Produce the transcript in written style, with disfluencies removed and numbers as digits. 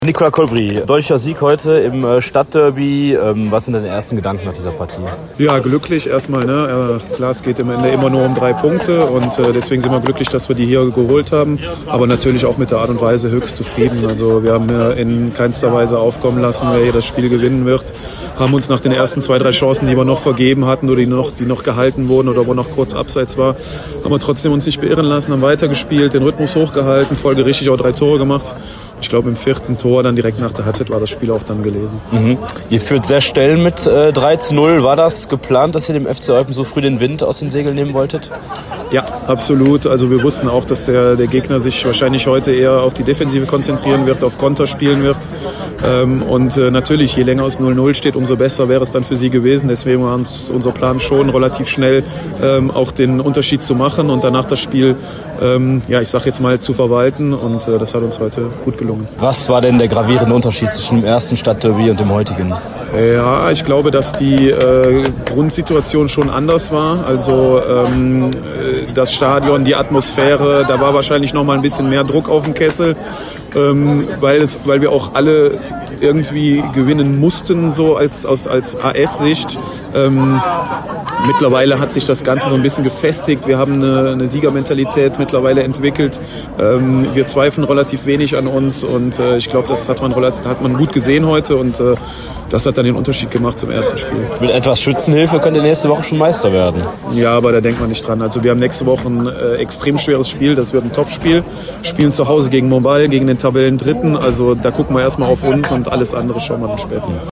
Nicolas Colbry, deutscher Sieg heute im Stadtderby. Was sind deine ersten Gedanken nach dieser Partie? Ja, glücklich erstmal. Klar, es geht am Ende immer nur um 3 Punkte und deswegen sind wir glücklich, dass wir die hier geholt haben. Aber natürlich auch mit der Art und Weise höchst zufrieden. Also wir haben in keinster Weise aufkommen lassen, wer hier das Spiel gewinnen wird. Haben uns nach den ersten 2, 3 Chancen, die wir noch vergeben hatten oder die noch gehalten wurden oder wo noch kurz abseits war, haben wir trotzdem uns nicht beirren lassen, haben weitergespielt, den Rhythmus hochgehalten, folgerichtig auch 3 Tore gemacht. Ich glaube, im 4. Tor, dann direkt nach der Halbzeit, war das Spiel auch dann gelesen. Mhm. Ihr führt sehr schnell mit 3:0. War das geplant, dass ihr dem FC Eupen so früh den Wind aus den Segeln nehmen wolltet? Ja, absolut. Also wir wussten auch, dass der Gegner sich wahrscheinlich heute eher auf die Defensive konzentrieren wird, auf Konter spielen wird. Und natürlich, je länger es 0:0 steht, umso besser wäre es dann für sie gewesen. Deswegen war unser Plan schon, relativ schnell auch den Unterschied zu machen und danach das Spiel, ich sag jetzt mal, zu verwalten. Und das hat uns heute gut gelungen. Was war denn der gravierende Unterschied zwischen dem ersten Stadtderby und dem heutigen? Ja, ich glaube, dass die Grundsituation schon anders war. Also das Stadion, die Atmosphäre, da war wahrscheinlich noch mal ein bisschen mehr Druck auf dem Kessel, weil wir auch alle irgendwie gewinnen mussten, so als AS-Sicht. Mittlerweile hat sich das Ganze so ein bisschen gefestigt. Wir haben eine Siegermentalität mittlerweile entwickelt. Wir zweifeln relativ wenig an uns und ich glaube, das hat man gut gesehen heute und das hat dann den Unterschied gemacht zum ersten Spiel. Mit etwas Schützenhilfe könnt ihr nächste Woche schon Meister werden. Ja, aber da denkt man nicht dran. Also wir haben nächste Woche ein extrem schweres Spiel. Das wird ein Topspiel. Spielen zu Hause gegen Mobile, gegen den Tabellendritten. Also da gucken wir erstmal auf uns und alles andere schauen wir dann später.